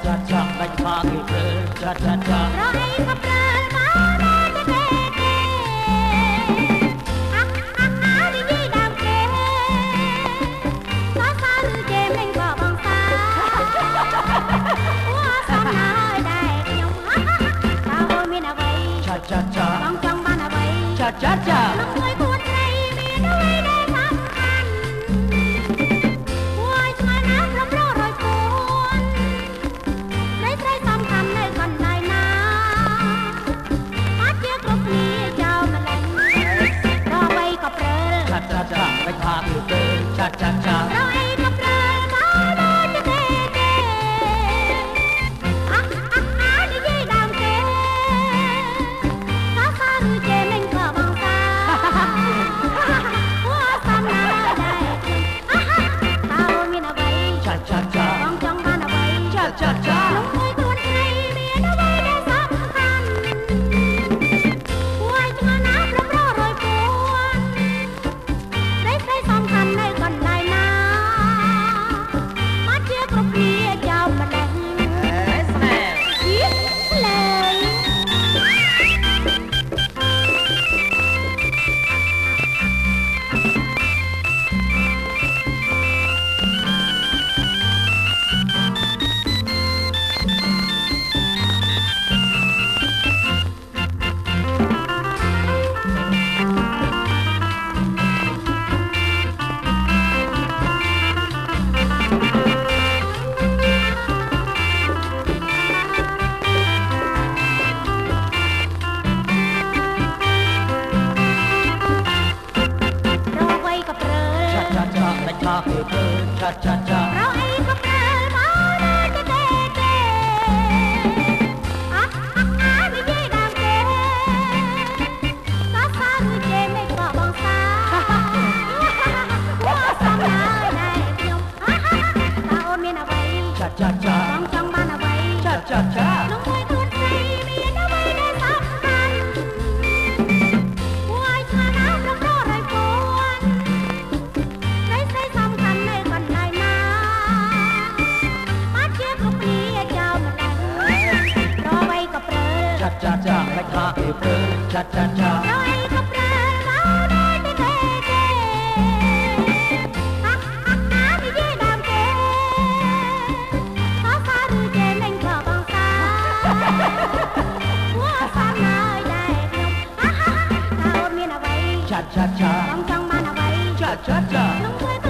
ចាចាដាច់ថាគេព្រើចាចាចារអីក៏ព្រើមកដល់ទេអានិយាយដើមគេសាសាឬគេមិនក៏បងសាអូសំណាយដែរខ្ញុំតើអូនមានអ្វីចាចាចាបងចង់បានអ្វីចាចាចាលោកមួយគួរស្រីមានអ្វីដែលសំខាន់អូយឆ្ងាយណាស់ប្រំររយពួនស្រីសំខាន់នៅកន្លែងណាអាចជាគ្រប់គ្នាចោលម្លេះរអ្វីក៏ព្រើចាចាចាដាច់ថាគេព្រើចាចាចារអីក៏ព្រើមកដល់ទេនិយាយដើមគេសាសាឬគេមិនក៏បងសាអូសំណាដែរតើអូនមានអ្វីចាចាចាបងចង់បានអ្វីចាចាចាលោកមួយខ្លួនស្រីមានអ្វីដែលសំខាន់អូយឆ្ងាយណាស់ប្រំររយពួនស្រីសំខាន់នៅកន្លែងណាអាចជាគ្រប់គ្នាចោលម្លេះស្នេហ៍ស្លេរអ្វីក៏ព្រើចាចាចាដាច់ថាគេព្រើចាចាចារអីក៏ព្រើមកដល់ទេនិយាយដើមគេសាសាឬគេមិនក៏បងសាអូសំណាយដែរខ្ញុំតើអូនមានអ្វីចាចាចាបងចង់បានអ្វីចាចាចាលោកមួយខ្លួនស្រីមានអ្វីដែលសំខាន់អូយឆ្ងាយណាស់ប្រំររយពួនស្រីសំខាន់នៅកន្លែងណាអាចជាគ្រប់គ្នាចោលម្លេះរអ្វីក៏ព្រើចាចាចាដាច់ថាគេព្រើចាចាចារអីក៏ព្រើមកដល់ទេនិយាយដើមគេសាសាឬគេមិនក៏បងសាអូសំណាយដែរខ្ញុំតើអូនមានអ្វីចាចាចាបងចង់បានអ្វីចាចាចាលោកមួយ